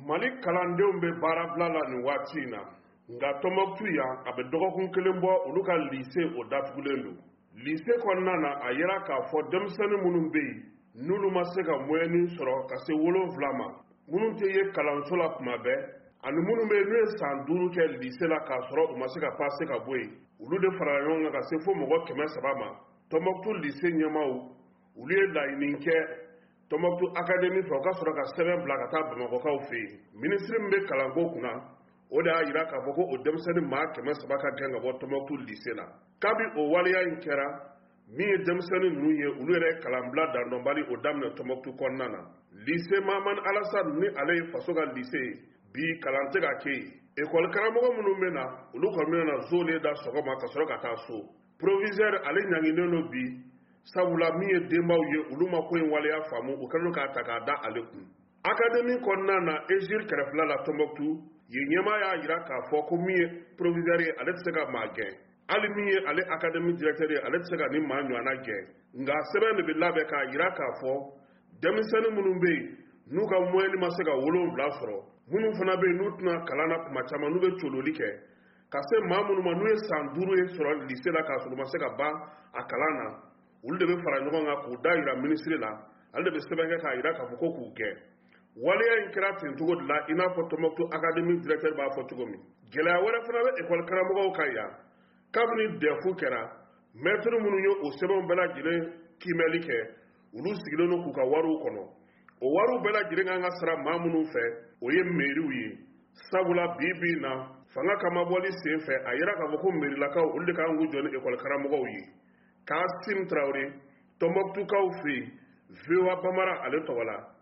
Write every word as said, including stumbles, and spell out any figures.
Mali kalandenw bɛ baara bila la nin waati in na nka Tɔnbukutu yan a bɛ dɔgɔkun kelen bɔ olu ka lycée o datugulen don. Lycée kɔnɔna na a yera k'a fɔ denmisɛnnin minnu bɛ yen n'olu ma se ka moyen sɔrɔ ka se wolonwula ma minnu tɛ ye kalanso la kuma bɛɛ ani minnu bɛ yen n'u ye san duuru kɛ lycée la k'a sɔrɔ u ma se ka passe ka bɔ yen olu de farala ɲɔgɔn kan ka se fo mɔgɔ kɛmɛ saba ma. Tɔnbukutu lycée ɲɛmaaw olu ye laɲini kɛ Tɔnbukutu académie fɛ u ka sɔrɔ ka sɛbɛn bila ka taa Bamakɔkaw fɛ yen. Ministre min bɛ kalanko kunna o de y'a jira k'a fɔ ko o denmisɛnnin maa kɛmɛ saba ka gɛn ka bɔ Tɔnbukutu lycée la. Kabi o waleya in kɛra min ye denmisɛnnin ninnu ye olu yɛrɛ kalanbila dandɔnbali o daminɛ Tɔnbukutu kɔnɔna na. Lycée Mahamani Alassane ni ale ye faso ka lycée bi kalan tɛ ka kɛ yen. École karamɔgɔ minnu bɛ na olu kɔni bɛ na zone da sɔgɔma ka sɔrɔ ka taa so. Proviseur ale ɲanginen don bi sabula min ye denbaw ye olu ma ko in waleya faamu u kɛlen k'a ta k'a da ale kun. Académie kɔnɔna na Ejir kɛrɛfɛla la Tɔnbukutu ye ɲɛmaa y'a jira k'a fɔ ko min ye proviseur ye ale tɛ se ka maa gɛn hali min ye ale académie directeur ye ale tɛ se ka ni maa ɲɔgɔnna gɛn nka sɛbɛn de bɛ labɛn k'a jira k'a fɔ denmisɛnnin minnu bɛ yen n'u ka moyen ma se ka wolonwula sɔrɔ minnu fana bɛ yen n'u tɛna kalan na kuma caman n'u bɛ cololi kɛ ka se maa minnu ma n'u ye san duuru ye sɔrɔ lycée la k'a sɔrɔ u ma se ka ban a kalan na olu de bɛ fara ɲɔgɔn kan k'u da yira ministre la ale de bɛ sɛbɛn kɛ k'a jira k'a fɔ ko k'u gɛn. Waleya in kɛra ten cogo de la i n'a fɔ Tɔnbukutu académie directeur b'a fɔ cogo min. Gɛlɛya wɛrɛ fana bɛ école karamɔgɔw kan yan kabini dɛfu kɛra maître minnu ye o sɛbɛnw bɛɛ lajɛlen kiimɛli kɛ olu sigilen don k'u ka wariw kɔnɔ o wariw bɛɛ lajɛlen kan ka sara maa minnu fɛ o ye mairiw ye sabula bi bi in na fanga kama bɔli sen fɛ a yera k'a fɔ ko mairilakaw olu de kan k'u jɔ ni école karamɔgɔw ye. Kasim Traoré Tɔnbukutukaw fɛ yen V O A Bamara ale tɔgɔ la